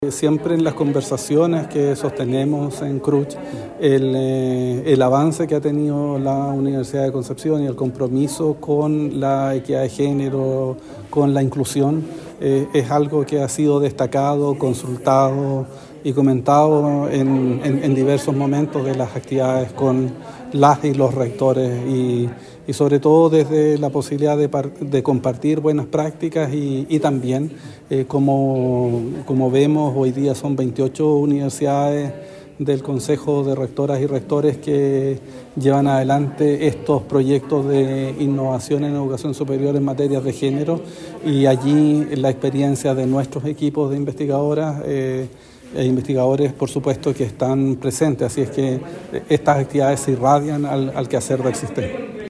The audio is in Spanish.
Siempre en las conversaciones que sostenemos en CRUCH, el avance que ha tenido la Universidad de Concepción y el compromiso con la equidad de género, con la inclusión, es algo que ha sido destacado, consultado y comentado en diversos momentos de las actividades con las y los rectores y sobre todo desde la posibilidad de compartir buenas prácticas y también, como vemos, hoy día son 28 universidades del Consejo de Rectoras y Rectores que llevan adelante estos proyectos de innovación en educación superior en materias de género, y allí la experiencia de nuestros equipos de investigadoras e investigadores, por supuesto, que están presentes. Así es que estas actividades se irradian al quehacer del sistema.